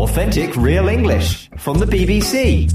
Authentic Real English from the BBC.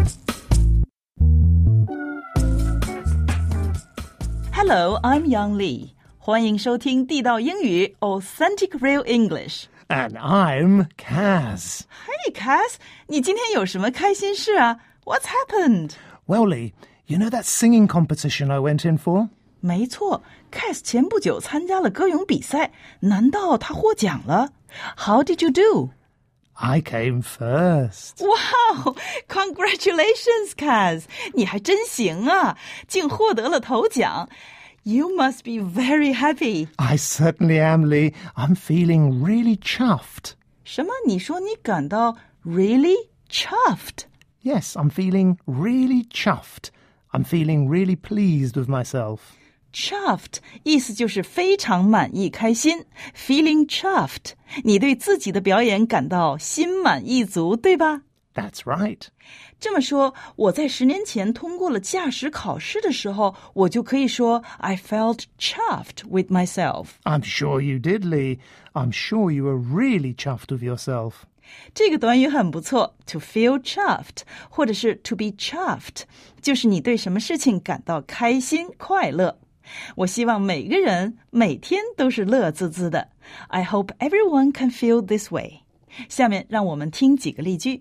Hello, I'm Yang Li. 欢迎收听地道英语 Authentic Real English.And I'm Kaz. Hey, Kaz, 你今天有什么开心事啊？ What's happened? Well, Lee, you know that singing competition I went in for? 没错 Kaz 前不久参加了歌咏比赛，难道他获奖了？ How did you do? I came first. Wow, congratulations, Kaz. 你还真行啊，竟获得了头奖。You must be very happy. I certainly am, Lee. I'm feeling really chuffed. 什么？你说你感到 really chuffed? Yes, I'm feeling really chuffed. I'm feeling really pleased with myself. Chuffed 意思就是非常满意、开心。Feeling chuffed， 你对自己的表演感到心满意足，对吧？ That's right. 这么说，我在10年前通过了驾驶考试的时候，我就可以说 I felt chuffed with myself. I'm sure you did, Lee. I'm sure you were really chuffed with yourself. 这个短语很不错 to feel chuffed 或者是 to be chuffed 就是你对什么事情感到开心快乐。我希望每个人每天都是乐滋滋的。 I hope everyone can feel this way. 下面让我们听几个例句。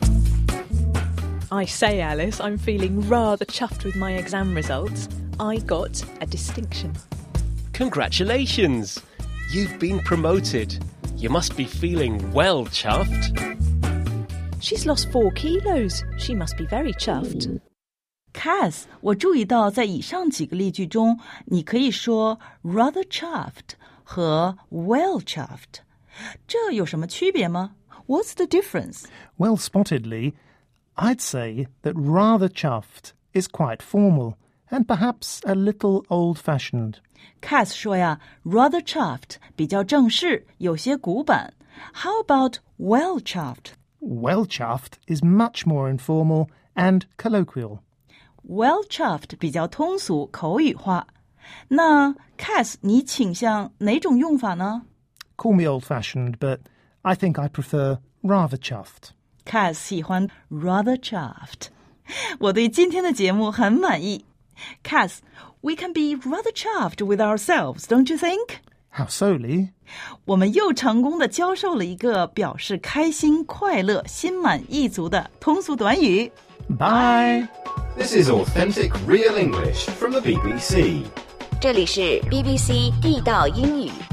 I say, Alice, I'm feeling rather chuffed with my exam results. I got a distinction. Congratulations! You've been promoted. You must be feeling well chuffed. She's lost 4 kilos. She must be very chuffed. Kaz, 我注意到在以上几个例句中，你可以说 rather chuffed 和 well chuffed. 这有什么区别吗？ What's the difference? Well spotted, Lee. I'd say that rather chuffed is quite formal and perhaps a little old-fashioned. Kaz 说呀 rather chuffed 比较正式，有些古板。How about well chuffed? Well chuffed is much more informal and colloquial. Well chuffed 比较通俗口语化。那 Kaz 你倾向哪种用法呢？ Call me old-fashioned, but I think I prefer rather chuffed. Kaz 喜欢 rather chuffed. 我对今天的节目很满意。Kaz, we can be rather chuffed with ourselves, don't you think? How so, Lee? 我们又成功地教授了一个表示开心、快乐、心满意足的通俗短语。 Bye! This is Authentic Real English from the BBC. 这里是 BBC 地道英语。